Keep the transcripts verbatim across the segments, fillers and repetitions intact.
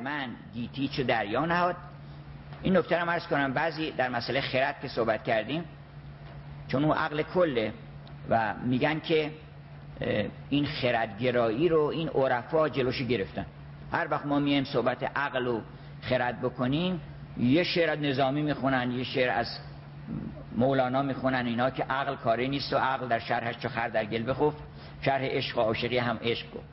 من گیتی چو دریا نهاد. این نکته رو عرض کنم، بعضی در مسئله خرد که صحبت کردیم، چون اون عقل کله و میگن که این خردگرایی رو این عرفا جلوشو گرفتن. هر وقت ما میایم صحبت عقل و خرد بکنیم، یه شعر از نظامی میخونن، یه شعر از مولانا میخونن، اینا که عقل کاری نیست و عقل در شرحش چو خر در گل بخفت، شرح عشق و عاشقی هم عشق گفت.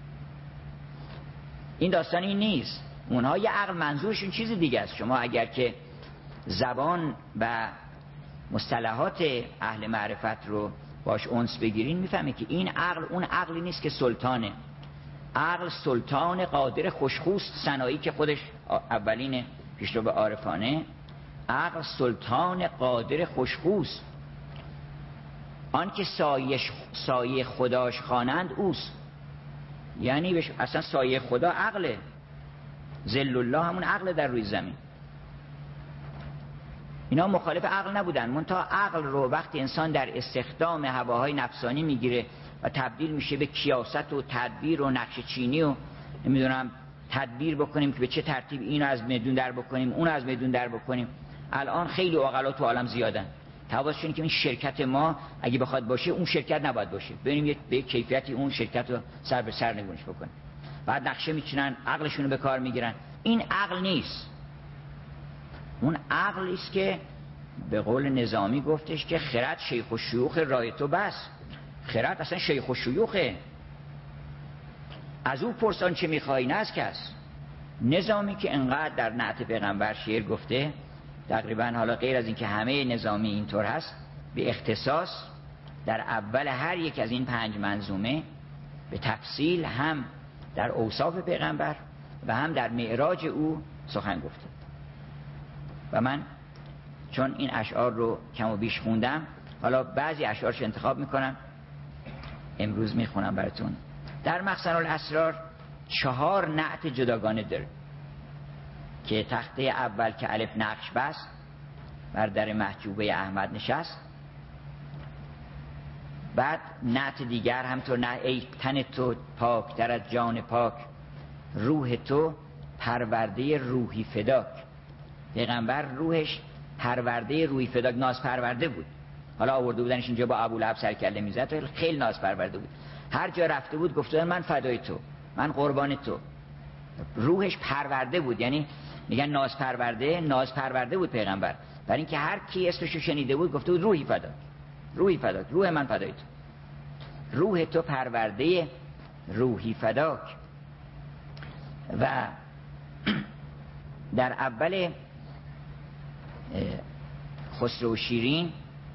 این داستان این نیست. اونها یه عقل منظورشون چیز دیگه است. شما اگر که زبان و مصطلحات اهل معرفت رو باش انس بگیرین، میفهمید که این عقل اون عقلی نیست که سلطانه. عقل سلطان قادر خوشخوست سنایی که خودش اولین پیشرو به عارفانه. عقل سلطان قادر خوشخوست، آن که سایه سایه خداش خوانند اوست. یعنی بش... اصلا سایه خدا عقله. ذل الله همون عقل در روی زمین. اینا مخالف عقل نبودن، منتها عقل رو وقتی انسان در استخدام هواهای نفسانی میگیره و تبدیل میشه به کیاست و تدبیر و نقش چینی و نمیدونم تدبیر بکنیم که به چه ترتیب اینو از میدون در بکنیم اونو از میدون در بکنیم. الان خیلی عقلا تو عالم زیادن. تواسشون که این شرکت ما اگه بخواد باشه اون شرکت نباید باشه، بریم به کیفیتی اون شرکت رو سر به سر نگونش بکنیم. بعد نقشه میچینن، عقلشون رو به کار میگیرن. این عقل نیست. اون عقلی است که به قول نظامی گفتش که خرد شیخ و شیوخ رای تو بس. خرد اصلا شیخ و شیوخه، از او پرسان چه میخوایی نه از کس. نظامی که انقدر در نعت پیغمبر شعر گفته، تقریبا حالا غیر از این که همه نظامی اینطور هست، به اختصاص در اول هر یک از این پنج منظومه به تفصیل هم در اوصاف پیغمبر و هم در معراج او سخن گفته. و من چون این اشعار رو کم و بیش خوندم، حالا بعضی اشعارش انتخاب میکنم امروز میخونم براتون. در مخزن الاسرار چهار نعت جداگانه داره که تخته اول که الف نقش بست، بر در محجوبه احمد نشست. بعد نعت دیگر همطور، نه ای تن تو پاک در از جان پاک، روح تو پرورده روحی فداک. پیغمبر روحش پرورده روحی فداک، ناز پرورده بود. حالا آورده بودنش اینجا با ابولهب سرکله میزد، خیلی ناز پرورده بود. هر جا رفته بود گفته من فدای تو، من قربان تو. روحش پرورده بود، یعنی میگن ناز پرورده، ناز پرورده بود پیغمبر، برای اینکه هر کی اسمشو شنیده بود گفته بود روحی فداک، روحی فداک، روح من فدای تو، روح تو پرورده روحی فداک. و در اول خسرو و شیرین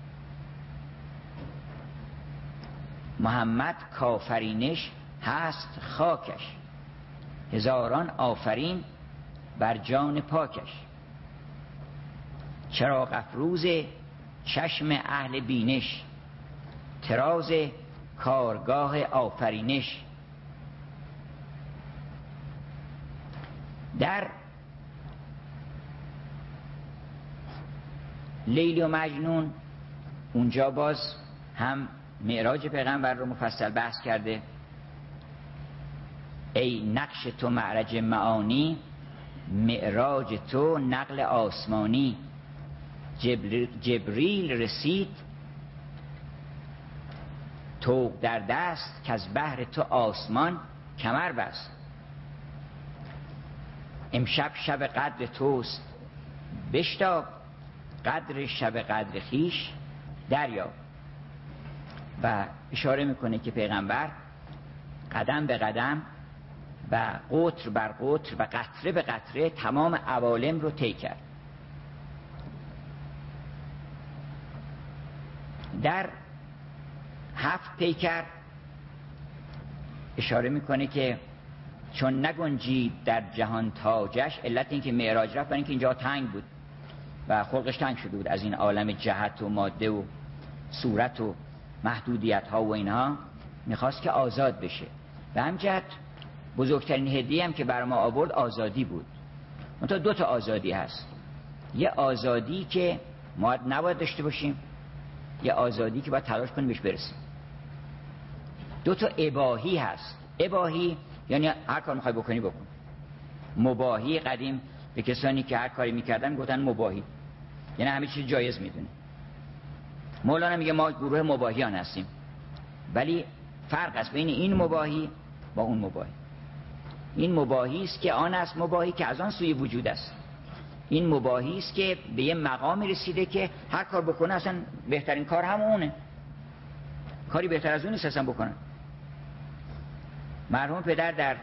محمد کافرینش هست خاکش، هزاران آفرین بر جان پاکش. چراغ افروز چشم اهل بینش، تراز کارگاه آفرینش. در لیلی و مجنون اونجا باز هم معراج پیغمبر رو مفصل بحث کرده. ای نقش تو معرج معانی، معراج تو نقل آسمانی. جبر... جبریل رسید طوق در دست، که از بحر تو آسمان کمر بست. امشب شب قدر توست بشتاب، قدر شب قدر خیش دریاب. و اشاره میکنه که پیغمبر قدم به قدم و قطر بر قطر و قطره به قطره تمام عوالم رو طی کرد. در هفت پیکر اشاره میکنه که چون نگنجید در جهان تاجش، علت این که معراج رفت برای اینکه اینجا تنگ بود و خلقش تنگ شده بود از این عالم جهت و ماده و صورت و محدودیت ها و اینها، میخواست که آزاد بشه. و همجهت بزرگترین هدیه هم که بر ما آورد آزادی بود. منتها دو تا آزادی هست، یه آزادی که ما نباید داشته باشیم، یه آزادی که باید تلاش کنیم بهش برسیم. دو تا اباحی هست. اباحی یعنی هر کار میخوای بکنی بکن، مباحی قدیم به کسانی که هر کاری میکردن گفتن مباحی، یعنی همه چیز جایز میدونه. مولانا میگه ما گروه مباحیان هستیم، ولی فرق است بین این مباحی با اون مباحی. این مباحی است که آن است مباحی که از آن سوی وجود است. این مباحی است که به یه مقامی رسیده که هر کار بکنه اصلا بهترین کار همونه، کاری بهتر از اون نیست اصلا بکنن. مرحوم پدر در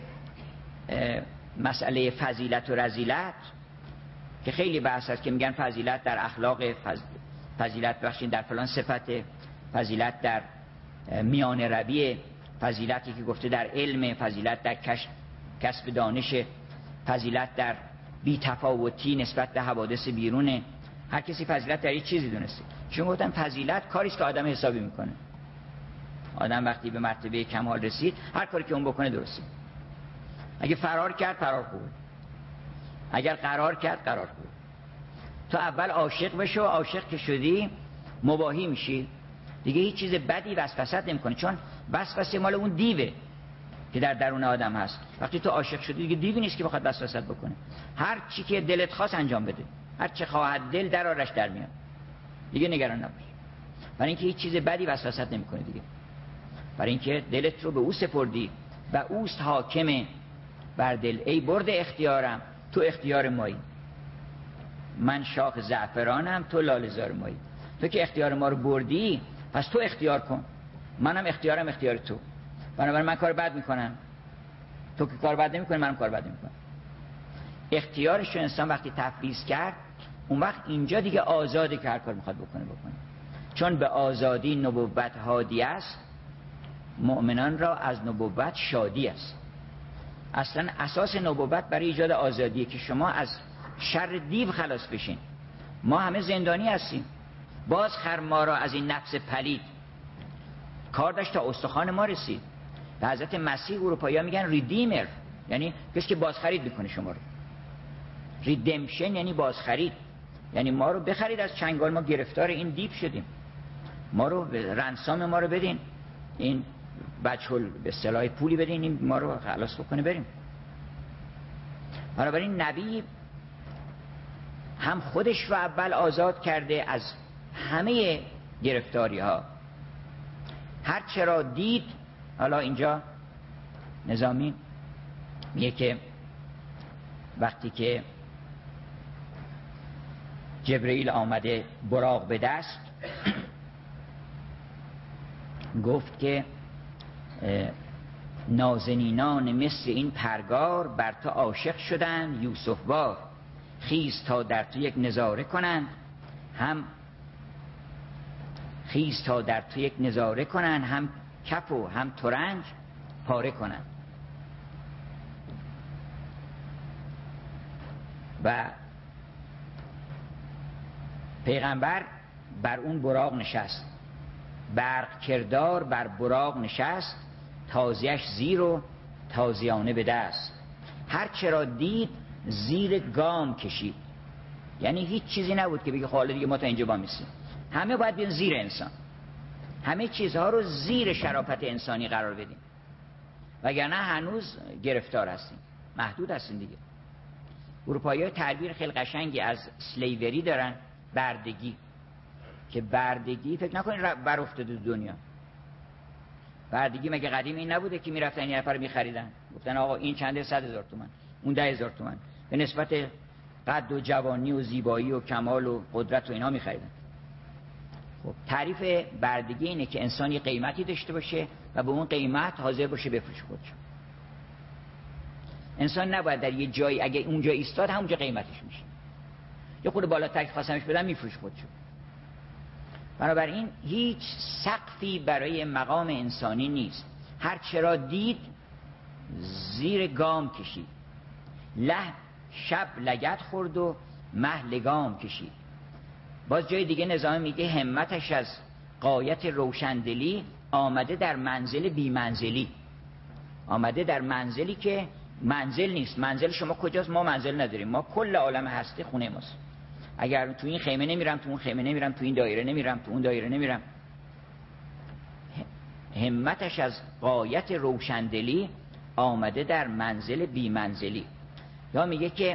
مسئله فضیلت و رذیلت که خیلی بحث است که میگن فضیلت در اخلاق، فضیلت بخشین در فلان صفت، فضیلت در میان روی، فضیلتی که گفته در علم، فضیلت در کسب دانش، فضیلت در بی تفاوتی نسبت به حوادث بیرونه. هر کسی فضیلت در یه چیزی دونسته. چون گفتن فضیلت کاری است که آدم حسابی میکنه. آدم وقتی به مرتبه کمال رسید هر کاری که اون بکنه درسته. اگه فرار کرد فرار خوبه، اگر قرار کرد قرار خوبه. تو اول عاشق بشو، عاشق که شدی مباحی میشی دیگه، هیچ چیز بدی وسوسه نمیکنه، چون وسوسه مال اون دیوه که در درون آدم هست. وقتی تو عاشق شدی دیگه دیوی نیست که بخواد وسوسه بکنه، هر چی که دلت خواست انجام بده، هر چه خواهد دل در آرش در میاد، دیگه نگران نباش. برای اینکه هیچ چیز بدی وسوسه نمیکنه دیگه، برای اینکه دلت رو به او سپردی و اوست حاکم بر دل. ای برده اختیارم تو اختیار مایی، من شاخ زعفرانم تو لاله زار مایی. تو که اختیار ما رو بردی پس تو اختیار کن، منم اختیارم اختیار تو. بنابراین من کار بد میکنم، تو که کار بد نمیکنی منم کار بد نمیکنم. اختیارش رو انسان وقتی تفویض کرد اون وقت اینجا دیگه آزاده که هر کار میخواد بکنه بکنه، چون به آزادی نبوت هادی است، مؤمنان را از نبوت شادی است. اصلا اساس نبوت برای ایجاد آزادیه که شما از شر دیو خلاص بشین. ما همه زندانی هستیم، باز خر ما را از این نفس پلید کار داشت تا استخوان ما رسید. به حضرت مسیح اروپایی‌ها میگن ریدیمر، یعنی کسی که بازخرید میکنه شما رو. ریدمشن یعنی بازخرید، یعنی ما رو بخرید از چنگال، ما گرفتار این دیو شدیم، ما رو رنسام ما رو بدین، این بچه‌ل به اصطلاح پولی بدین، این ما رو خلاص بکنه بریم. بنابراین نبی هم خودش رو اول آزاد کرده از همه گرفتاری ها. هر چرا دید، حالا اینجا نظامی میگه که وقتی که جبرئیل آمده براق به دست گفت که نازنینان مثل این پرگار بر تو عاشق شدن یوسف وار، خیز تا در تو یک نظاره کنند هم خیز تا در تو یک نظاره کنند هم کف و هم ترنج پاره کنند. و پیغمبر بر اون براق نشست، برق کردار بر براق نشست، تازیش زیر و تازیانه به دست. هر چرا دید زیر گام کشید، یعنی هیچ چیزی نبود که بگه خاله دیگه ما تا اینجا با میسیم، همه باید بیان زیر انسان، همه چیزها رو زیر شرافت انسانی قرار بدیم، وگرنه هنوز گرفتار هستیم، محدود هستیم دیگه. اروپایی‌ها تعبیر خیلی قشنگی از سلیوری دارن، بردگی، که بردگی فکر نکنید بر افتاده دنیا. بردگی مگه قدیم این نبوده که میرفتن این نفر میخریدن، گفتن آقا این چنده، صد هزار تومان، اون ده هزار تومان، به نسبت قد و جوانی و زیبایی و کمال و قدرت و اینها میخریدن. خب تعریف بردگی اینه که انسانی قیمتی داشته باشه و به اون قیمت حاضر باشه بفروشه خودشو. انسان نباید در یه جایی اگه اونجا ایستاد همونجا قیمتش میشه، یه خود بالاتر که خواستمش بدم میفروشه خودشو. بنابراین هیچ سقفی برای مقام انسانی نیست. هر چرا دید زیر گام کشید، له شب لگد خورد و مه لگام کشید. باز جای دیگه نظام میگه همتش از غایت روشندلی آمده در منزل بی منزلی، آمده در منزلی که منزل نیست. منزل شما کجاست؟ ما منزل نداریم، ما کل عالم هستی خونه ماست. اگر تو این خیمه نمیرم، تو اون خیمه نمیرم، تو این دایره نمیرم، تو اون دایره نمیرم. همتش از غایت روشندلی آمده در منزل بی منزلی. یا میگه که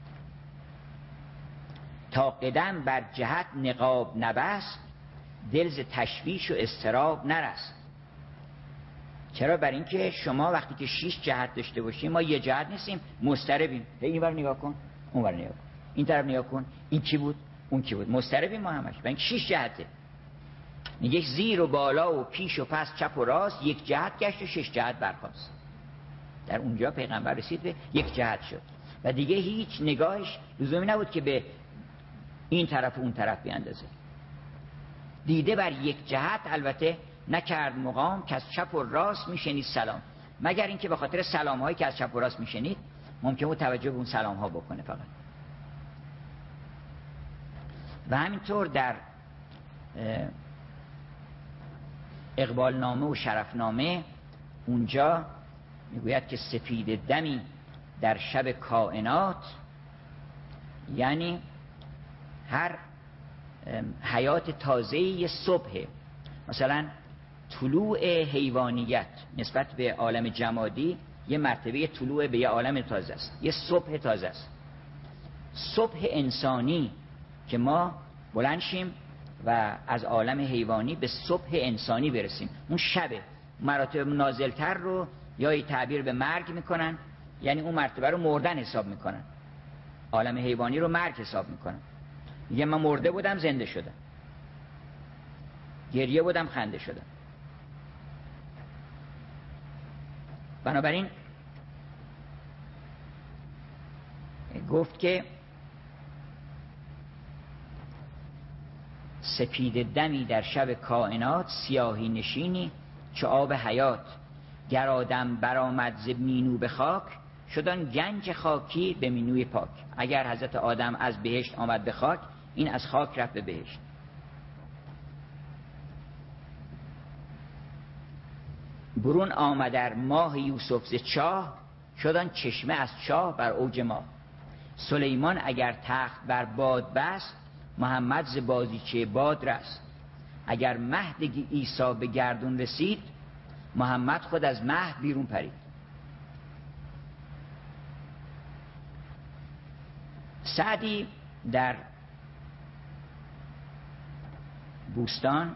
تا قدم بر جهت نقاب نبست، دل ز تشویش و اضطراب نرست. چرا؟ برای اینکه شما وقتی که شش جهت داشته باشیم، ما یه جهت نیستیم، مضطربیم. این ور نگاه کن، اون ور نگاه کن، این طرف نگاه کن، این کی بود، اون کی بود، مضطربیم ما همش. برای اینکه شش جهته. میگه زیر و بالا و پیش و پس، چپ و راست، یک جهت گشت و شش جهت برخاست. در اونجا پیغمبر رسید به یک جهت شد و دیگه هیچ نگاهش لزومی نبود که به این طرف و اون طرف بیاندازه. دیده بر یک جهت البته نکرد مقام، که از چپ و راست میشنید سلام. مگر اینکه به خاطر سلام هایی که از چپ و راست میشنید ممکن بود توجه به اون سلام ها بکنه فقط. و همینطور در اقبال نامه و شرف نامه اونجا میگوید که سپید دمی در شب کائنات، یعنی هر حیات تازه‌ای صبح. مثلا طلوع حیوانیت نسبت به عالم جمادی یه مرتبه طلوع به یه عالم تازه است، یه صبح تازه است. صبح انسانی که ما بلند شیم و از عالم حیوانی به صبح انسانی برسیم، اون شبه. مراتب نازلتر رو یا تعبیر به مرگ میکنن، یعنی اون مرتبه رو مردن حساب میکنن. عالم حیوانی رو مرگ حساب میکنن. میگه من مرده بودم زنده شدم، گریه بودم خنده شدم. بنابراین گفت که سپید دمی در شب کائنات، سیاهی نشینی چو آب حیات. گر آدم برآمد ز مینو به خاک، شدن گنج خاکی به مینوی پاک. اگر حضرت آدم از بهشت آمد به خاک، این از خاک رفت به بهشت. برون آمد در ماه یوسف ز چاه، شدن چشمه از چاه بر اوج ماه. سلیمان اگر تخت بر باد بست، محمد ز بازیچه باد رست. اگر مهد عیسی به گردون رسید، محمد خود از مهد بیرون پرید. سعدی در بوستان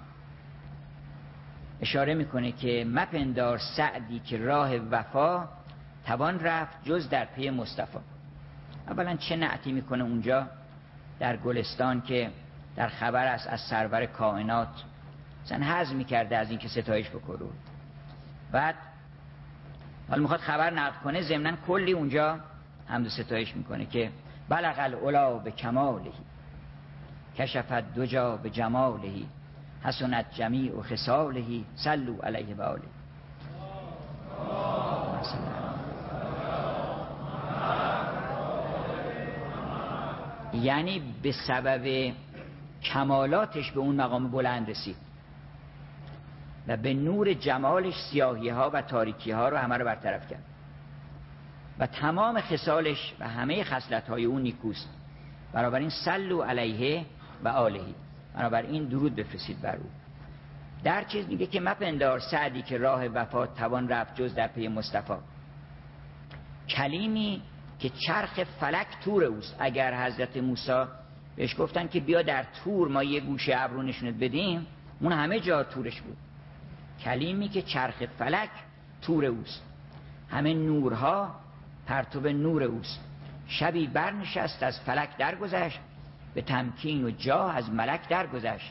اشاره میکنه که مپندار سعدی که راه وفا، توان رفت جز در پی مصطفی. اولا چه نعتی میکنه اونجا در گلستان که در خبر است از سرور کائنات، مثلا حظ میکرده از این که ستایش بکنه. بعد حالا میخواد خبر نقل کنه، ضمناً کلی اونجا حمد و ستایش میکنه که بلغ العلا به کماله، کشفت دو جا به جماله، حسنت جمیع و خصاله، صلوا علیه و آله. یعنی به سبب کمالاتش به اون مقام بلند رسید و به نور جمالش سیاهی ها و تاریکی ها رو همه رو برطرف کرد و تمام خصالش و همه خصلت های اون نیکوست. بنابراین صلوا علیه و آله، بنابراین درود بفرستید بر او. در چیز میگه که مپندار سعدی که راه وفا، توان رفت جز در پی مصطفی. کلیمی که چرخ فلک تور اوست. اگر حضرت موسی بهش گفتن که بیا در تور ما یه گوشه ابرو نشونت بدیم، اون همه جا تورش بود. کلیمی که چرخ فلک تور اوست، همه نورها پرتو نور اوست. شبی برنشست از فلک درگذشت، به تمکین و جاه از ملک درگذشت.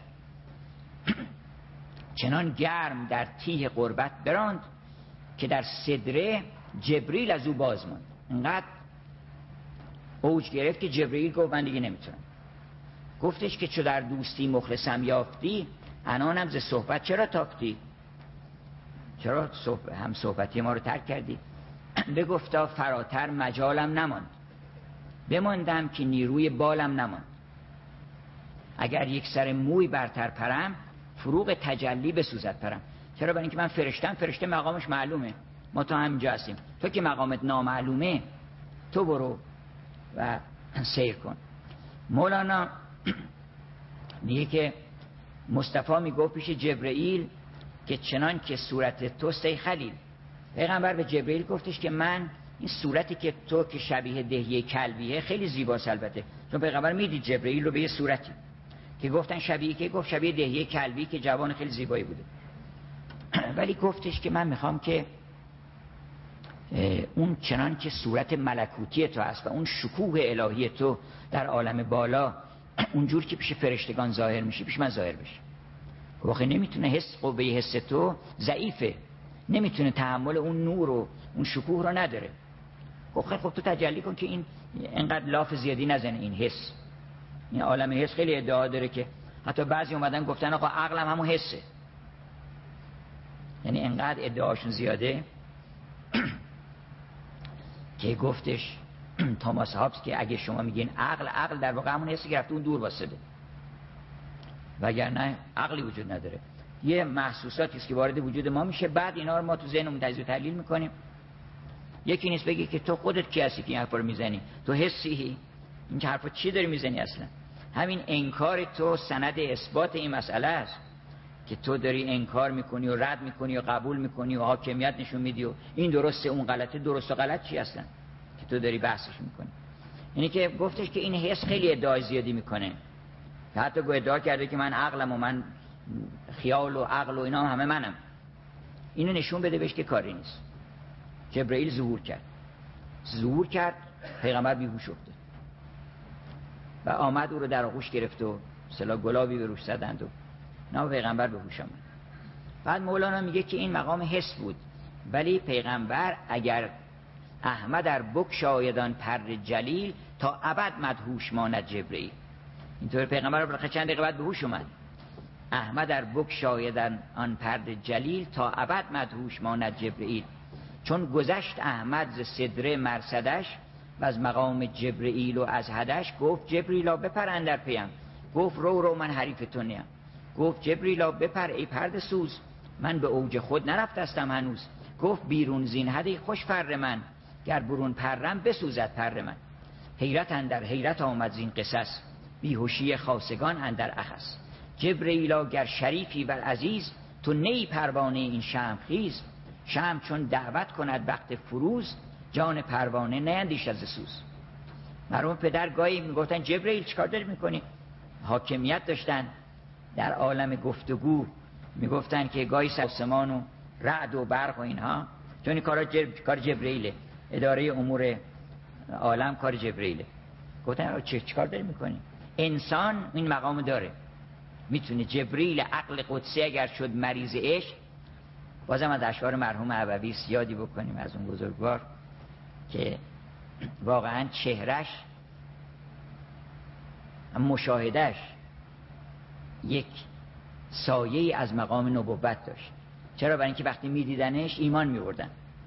چنان گرم در تیه قربت براند، که در صدره جبریل از او باز ماند. انقدر اوج گرفت که جبریل گفت من دیگه نمیتونم. گفتش که چو در دوستی مخلصم یافتی، انانم ز صحبت چرا تاکتی؟ چرا صحبت هم صحبتی ما رو ترک کردی؟ بگفتا فراتر مجالم نماند، بماندم که نیروی بالم نماند. اگر یک سر موی برتر پرم، فروغ تجلی بسوزد پرم. چرا؟ برای اینکه من فرشتم، فرشته مقامش معلومه، ما تو همینجا هستیم. تو که مقامت نامعلومه، تو برو و سیر کن. مولانا میگه که مصطفی میگفت پیش جبرئیل که چنان که صورت توست ای خلیل. پیغمبر به جبرئیل گفتش که من این صورتی که تو که شبیه دهیه کلبیه خیلی زیباست البته، چون پیغمبر میدید جبرئیل رو به یه صورتی که گفتن شبیه که گفت شبیه دهیه کلبی که جوان خیلی زیبایی بوده. ولی گفتش که من میخوام که اون چنان که صورت ملکوتی تو هست و اون شکوه الهی تو در عالم بالا اونجور که پیش فرشتگان ظاهر میشه پیش من ظاهر بشه. واقعا نمیتونه حس قوه حس تو ضعیفه، نمیتونه تحمل اون نور و اون شکوه رو نداره. خب خب تو تجلی کن که این انقدر لاف زیادی نزنه این حس. این عالم حس خیلی ادعا داره که حتی بعضی اومدن گفتن آقا عقلم همون حسه، یعنی انقدر ادعاشون زیاده که گفتش توماس هابز که اگه شما میگین عقل، عقل در واقع همون حسی که رفته اون دور واسطه، وگرنه عقلی وجود نداره. یه محسوساتی است که وارد وجود ما میشه، بعد اینا رو ما تو ذهنمون تجزیه و تحلیل میکنیم. یکی نیست بگی که تو خودت کی هستی که این حرفا رو میزنی، تو حسی، این که حرفا چی داری میزنی اصلا؟ همین انکار تو سند اثبات این مسئله است که تو داری انکار میکنی و رد میکنی و قبول میکنی و حاکمیت نشون میدی و این درسته اون غلطه. درست و غلط چی اصلا که تو داری بحثش میکنی؟ یعنی که گفتش که این حس خیلی ادعای زیادی میکنه، حتی گو ادعا کرده که من عقلم و من خیال و عقل و اینا همه منم. اینو نشون بده بهش که کاری نیست. جبرئیل ظهور کرد ظهور کرد پیغمبر بیهوش افتاد و آمد او رو در آغوش گرفت و سلا گلابی به روش زدند و نه پیغمبر به هوش آمد. بعد مولانا میگه که این مقام حس بود، ولی پیغمبر اگر احمد در بگشایدان پر جلیل تا ابد مدهوش ماند جبرئیل. اینطور پیغمبر بالاخره چند دقیقه بعد به هوش اومد. احمد در بگشایدان آن پر جلیل تا ابد مدهوش ماند جبرئیل. چون گذشت احمد ز صدر مرصدش و از مقام جبرئیل و از حدش، گفت جبرئیلا بپر اندر پیم، گفت رو رو من حریف تو نیم. گفت جبرئیلا بپر ای پرده سوز، من به اوج خود نرفتستم هنوز. گفت بیرون زین حد خوش پر من، گر برون پرم بسوزد پر من. حیرت اندر حیرت آمد زین قصص، بیهوشی خاصگان اندر اخس. جبرئیلا گر شریفی بر عزیز، تو نی پروانه این شمع خیز. شمع چون دعوت کند وقت فروز، جان پروانه نیندیش از سوز. مرحوم پدر گاهی میگفتن جبرئیل چیکار داری میکنی؟ حاکمیت داشتن در عالم گفتگو، میگفتن که گاهی آسمان و رعد و برق و اینها، چون این کار جب... کار جبرئیله، اداره امور عالم کار جبرئیله. گفتن چه چیکار داری میکنی؟ انسان این مقام داره، میتونه. جبرئیل عقل قدسی اگر شد مریض عشق، بازم از اشعار مرحوم عبوی یادی بکنیم از اون بزرگوار که واقعا چهرش مشاهدش یک سایه از مقام نبوت داشت. چرا؟ برای اینکه وقتی میدیدنش ایمان میوردن.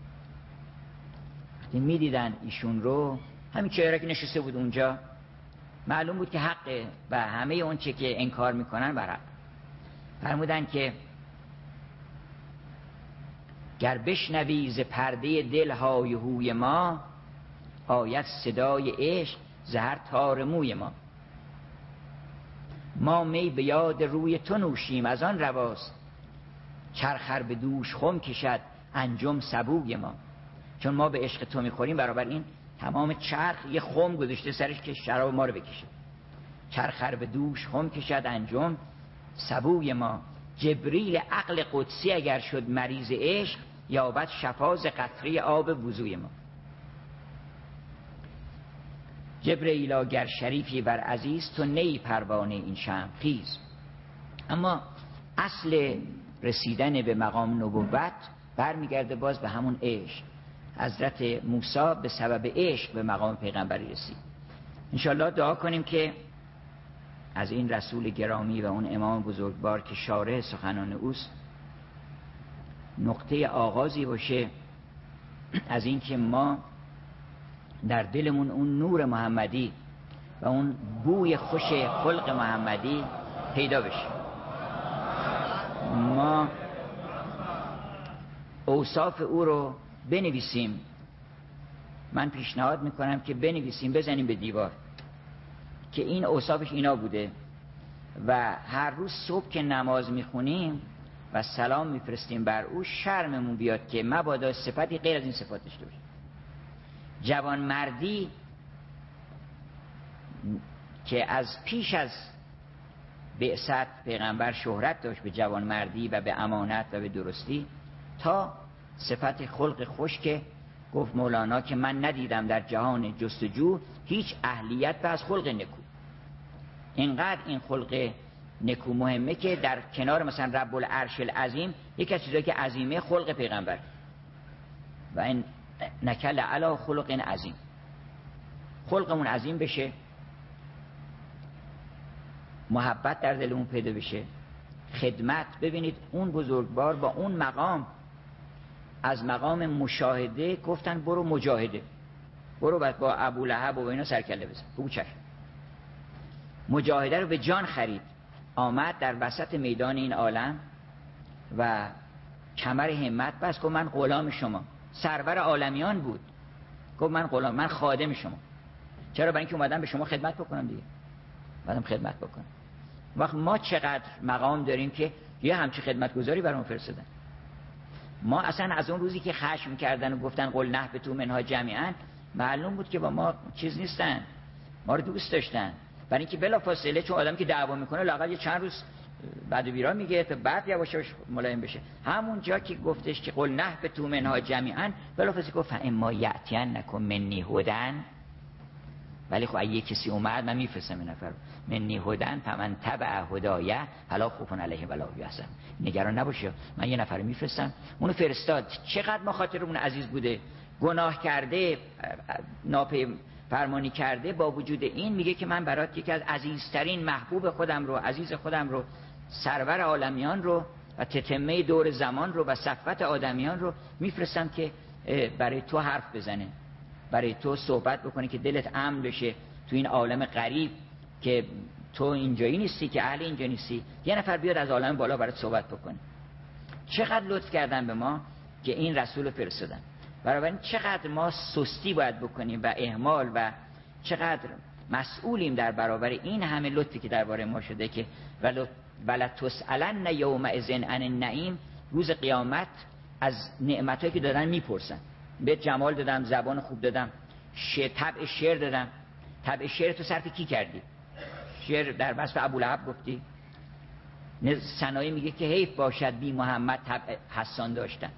وقتی میدیدن ایشون رو، همین چهره که نشسته بود اونجا، معلوم بود که حقه و همه اون چه که انکار میکنن بر حق. فرمودن که گر بشنوی ز پرده دل های هوی ما، آید صدای عشق ز هر تار موی ما. ما می به یاد روی تو نوشیم از آن رواست، چرخر به دوش خم کشد انجم سبوی ما. چون ما به عشق تو میخوریم، برابر این تمام چرخ یه خم گذاشته سرش که شراب ما رو بکشه. چرخر به دوش خم کشد انجم سبوی ما. جبریل عقل قدسی اگر شد مریض عشق، یابد شفا ز قطره آب وضوی ما. جبریلا گر شریفی بر عزیز، تو نی پروانه این شمع خیز. اما اصل رسیدن به مقام نبوت برمیگرده باز به همون عشق. حضرت موسی به سبب عشق به مقام پیغمبری رسید. انشالله دعا کنیم که از این رسول گرامی و اون امام بزرگوار که شارح سخنان اوست، نقطه آغازی باشه از این که ما در دلمون اون نور محمدی و اون بوی خوش خلق محمدی پیدا بشه. ما اوصاف او رو بنویسیم. من پیشنهاد میکنم که بنویسیم، بزنیم به دیوار که این اوصافش اینا بوده و هر روز صبح که نماز میخونیم و سلام میفرستیم بر او، شرممون بیاد که مبادا صفتی غیر از این صفات داشته باشه. جوانمردی که از پیش از بعثت پیغمبر شهرت داشت به جوانمردی و به امانت و به درستی، تا صفت خلق خوش که گفت مولانا که من ندیدم در جهان جستجو هیچ اهلیت به از خلق نکو. اینقدر این خلق نکو مهمه که در کنار مثلا رب العرش العظیم یک از چیزایی که عظیمه خلق پیغمبر و این نکل علی خلق عظیم، خلقمون عظیم بشه، محبت در دلمون پیدا بشه، خدمت. ببینید اون بزرگوار با اون مقام از مقام مشاهده گفتن برو مجاهده، برو با ابولهب و اینا سرکله بزن. بگو چشم. مجاهده رو به جان خرید، آمد در وسط میدان این عالم و کمر همت بس، گفت من غلام شما. سرور عالمیان بود، گفت من غلام، من خادم شما. چرا؟ برای اینکه اومدم به شما خدمت بکنم دیگه، اومدم خدمت بکنم. وقت ما چقدر مقام داریم که یه همچی خدمتگزاری برام فرستادن. ما اصلا از اون روزی که خشم کردن و گفتن قل نهبطوا منها جمیعا، معلوم بود که با ما چیز نیستن، ما رو دوست داشتن. برای اینکه بلافاصله چون آدمی که دعوا میکنه لااقل یه چند روز بعد و بیرا میگه تا بعد یواش یواش ملایم بشه. همون جا که گفتش که قل نهبطوا منها جمیعا، بلافاصله گفت فاما یأتینکم منی هدی، ولی خب اگه کسی اومد من میفرستم این نفر منی هدی فمن تبع هدایه فلا خوف علیهم ولا هم یحزنون. نگران نباشه، من یه نفر میفرستم. اونو فرستاد. چقدر ما خاطرمون عزیز بوده، گناه کرده، ناپی فرمانی کرده، با وجود این میگه که من برات یکی از عزیزترین محبوب خودم رو، عزیز خودم رو، سرور عالمیان رو و تتمه دور زمان رو و صفوت آدمیان رو میفرستم که برای تو حرف بزنه، برای تو صحبت بکنه که دلت امن بشه تو این عالم غریب که تو اینجایی نیستی، که اهل اینجا نیستی. یه نفر بیاد از عالم بالا برات صحبت بکنه. چقدر لطف کردن به ما که این رسول فرستادن. بنابراین چقدر ما سستی باید بکنیم و اهمال و چقدر مسئولیم در برابر این همه لطفی که درباره ما شده که ولا تسألن یومئذ عن النعیم. روز قیامت از نعمتایی که دادن میپرسن. به جمال دادم، زبان خوب دادم، طبع شعر دادم. طبع شعر تو صرف کی کردی؟ شعر در وصف ابولهب گفتی. سنایی میگه که حیف باشد بی محمد طبع حسان داشتن.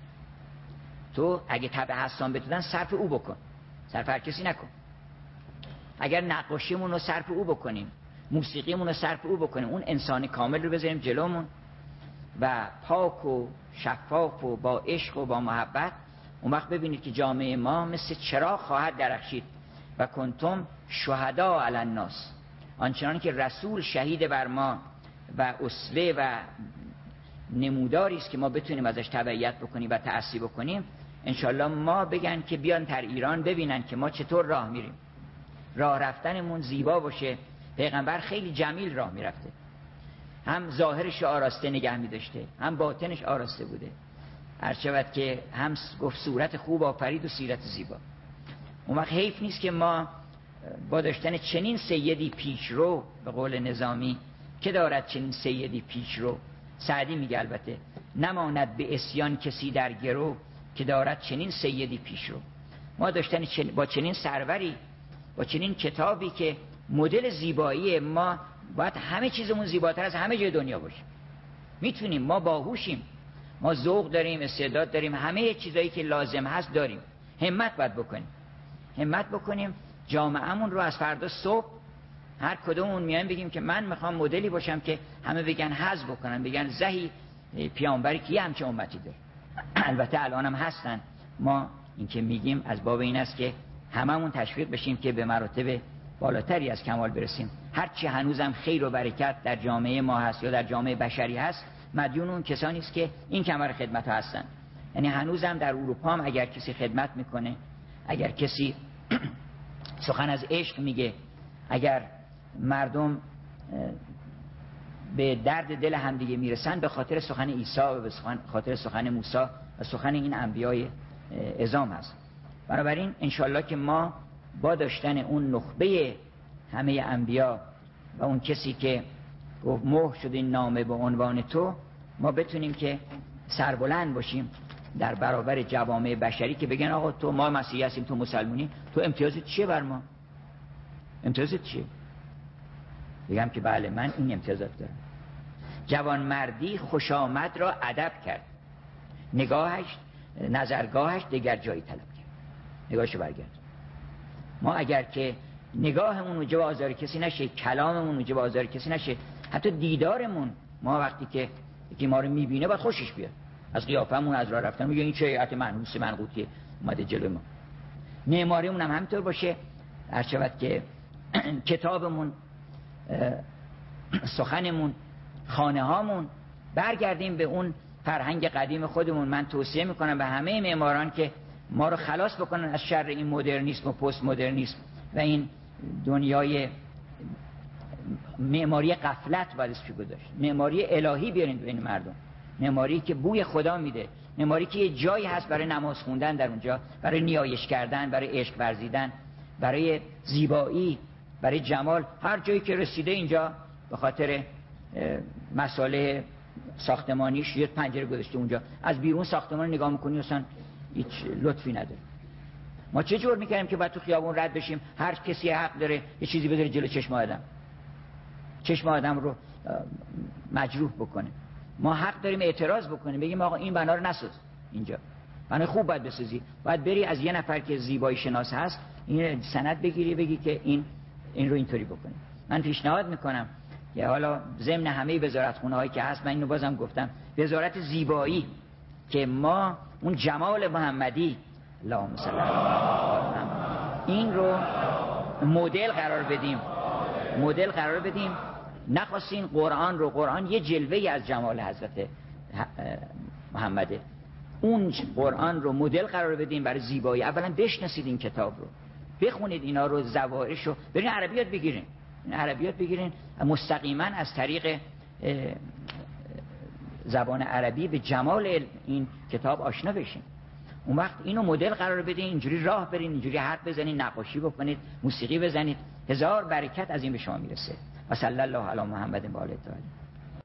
تو اگه طبع حسان بدادن صرف او بکن، صرف هر کسی نکن. اگر نقاشیمون رو صرف او بکنیم، موسیقیمون رو صرف او بکنیم، اون انسان کامل رو بذاریم جلومون و پاک و شفاف و با عشق و با محبت، اون وقت ببینید که جامعه ما مثل چراغ خواهد درخشید. و کنتم شهدا علی الناس، آنچنان که رسول شهید بر ما و اسوه و نموداری است که ما بتونیم ازش تبعیت بکنیم و تأسی بکنیم. انشالله ما بگن که بیان در ایران ببینن که ما چطور راه میریم، راه رفتنمون زیبا باشه. پیغمبر خیلی جمیل راه میرفته، هم ظاهرش آراسته نگه میداشته، هم باطنش آراسته بوده. هرچند که هم گفت صورت خوب آفرید و سیرت زیبا. اون وقت حیف نیست که ما با داشتن چنین سیدی پیشرو، به قول نظامی که دارد چنین سیدی پیشرو، سعدی میگه البته، نماند به عصیان کسی در گرو که دارد چنین سیدی پیشرو. ما داشتن چن... با چنین سروری، با چنین کتابی که مدل زیبایی ما، باید همه چیزمون زیباتر از همه جای دنیا باشه. میتونیم، ما باهوشیم، ما ذوق داریم، استعداد داریم، همه چیزایی که لازم هست داریم. همت باید بکنیم، همت بکنیم جامعهمون رو از فردا صبح هر کدوممون میایم بگیم که من میخوام مدلی باشم که همه بگن حظ بکنن، بگن زهی پیامبری که یه همچه امتی داره. البته الان هم هستن. ما این که میگیم از باب این است که هممون تشویق بشیم که به مراتب بالاتری از کمال برسیم. هرچی هنوزم خیر و برکت در جامعه ما هست یا در جامعه بشری هست، مدیون اون کسانی است که این کمر خدمت ها هستن. یعنی هنوزم در اروپا هم اگر کسی خدمت میکنه، اگر کسی سخن از عشق میگه، اگر مردم به درد دل همدیگه میرسن، به خاطر سخن عیسی و به خاطر سخن موسی و سخن این انبیای عظام هست. بنابراین انشالله که ما با داشتن اون نخبه همه انبیا و اون کسی که گفت مهر شد این نامه به عنوان تو، ما بتونیم که سربلند باشیم در برابر جوامع بشری که بگن آقا تو ما مسیحی هستیم تو مسلمونی، تو امتیازت چیه بر ما؟ امتیازت چیه؟ بگم که بله من این امتیازات دارم. جوانمردی خوش آمد را ادب کرد، نگاهش نظرگاهش دیگر جایی طلب کرد. نگاهشو برگرد. ما اگر که نگاهمون موجب آزار کسی نشه، کلاممون موجب آزار کسی نشه، حتی دیدارمون، ما وقتی که یکی ما رو میبینه باید خوشش بیاد، از قیافمون، از راه رفتن میگه این چه هیئت منحوس منقوطی اومده جلوی ما. معماریمون هم همینطور باشه، هر شود که کتابمون، سخنمون، خانه هامون، برگردیم به اون فرهنگ قدیم خودمون. من توصیه میکنم به همه معماران که ما رو خلاص بکنن از شر این مدرنیسم و پست مدرنیسم و این دنیای معماری غفلت باید اسمش گذاشت. معماری الهی بیارین بین مردم، معماری که بوی خدا میده، معماری که یه جایی هست برای نماز خوندن در اونجا، برای نیایش کردن، برای عشق ورزیدن، برای زیبایی، برای جمال. هر جایی که رسیده اینجا به خاطر مسائل ساختمانیش یه پنجره گذاشته اونجا، از بیرون ساختمان نگاه میکنی اصلا هیچ لطفی نداره. ما چه جور میکنیم که باید تو خیابون رد بشیم هر کسی حق داره یه چیزی بذاره جلو چشم آدم، چشم آدم رو مجروح بکنه؟ ما حق داریم اعتراض بکنیم، بگیم آقا این بنا رو نساز، اینجا بنا خوب باید بسازی. باید بری از یه نفر که زیبایی شناس هست این سند بگیری، بگی که این این رو اینطوری بکنی. من پیشنهاد میکنم که حالا ضمن همه وزارتخونه هایی که هست، من اینو بازم گفتم، وزارت زیبایی که ما اون جمال محمدی اللهم صل علی این رو مدل قرار بدیم، مدل قرار بدیم. نخواستین قرآن رو، قرآن یه جلوه‌ای از جمال حضرت محمده، اون قرآن رو مدل قرار بدیم برای زیبایی. اولا بشناسید این کتاب رو، بخونید اینا رو، زوائرش رو، برین عربیات بگیرین، عربیات بگیرین مستقیما از طریق زبان عربی به جمال این کتاب آشنا بشین. اون وقت اینو مدل قرار بدین، اینجوری راه برین، اینجوری حرف بزنید، نقاشی بکنید، موسیقی بزنید، هزار برکت از این به شما میرسه. و صلی الله علی محمد و آله الطاهرین.